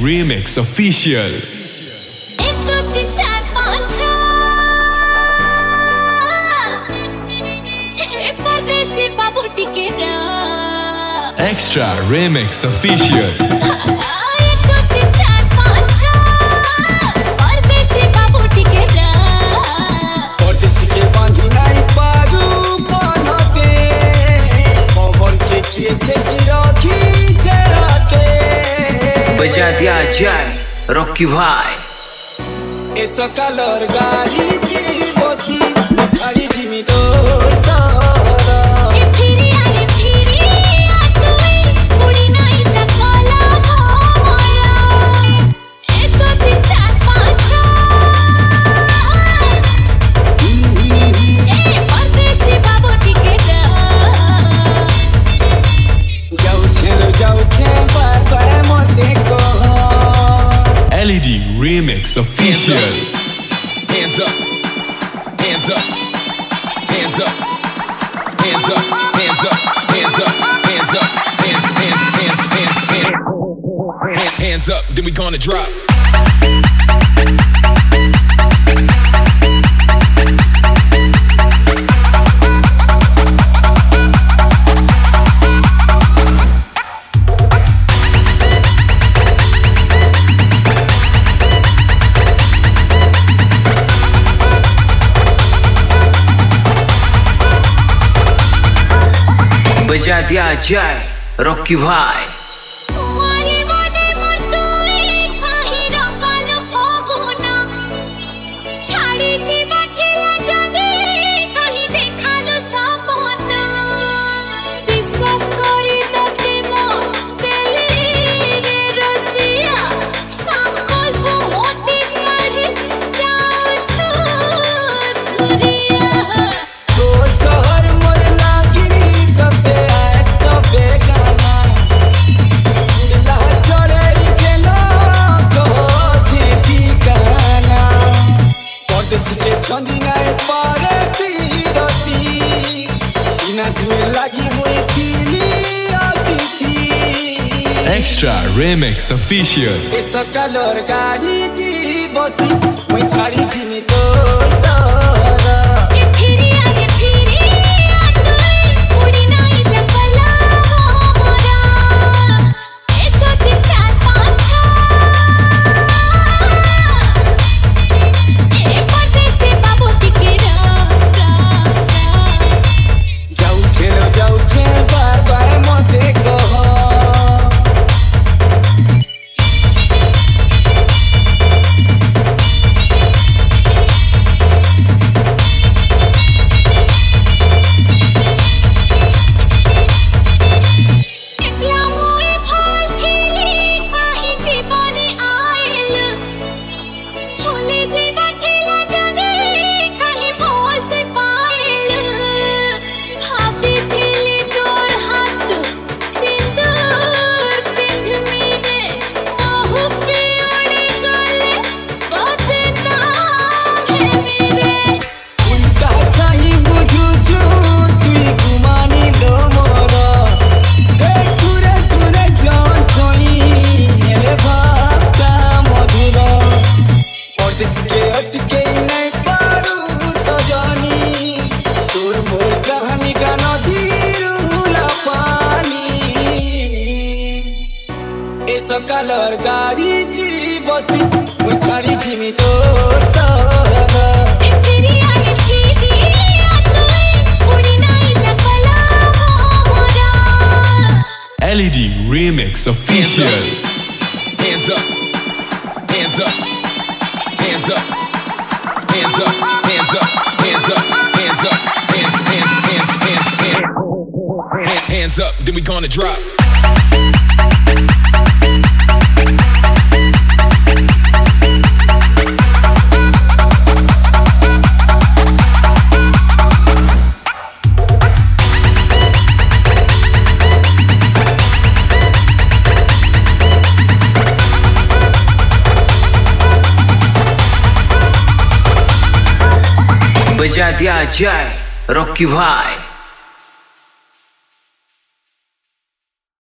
Remix Official. Extra Remix Official. बजा दिया जाए रॉकी भाई ऐसा कलर गाड़ी की बसी छाड़ी जिमी तो LED Remix Official. Hands up, hands up, hands up, hands up, hands up, hands up, hands up, hands up, then we gonna drop. बजा दिया जाए रॉकी भाई Extra Remix Official. ऐसा कलर गाड़ी की बसी मैं छाड़ी जिमी तो कलर गाड़ी की बसी मैं छाड़ी जिमी तो LED Remix Official. Hands up, hands up, hands up, hands up, hands up, hands up, hands up, hands up, then we gonna drop. बजा दिया जाए रॉकी भाई।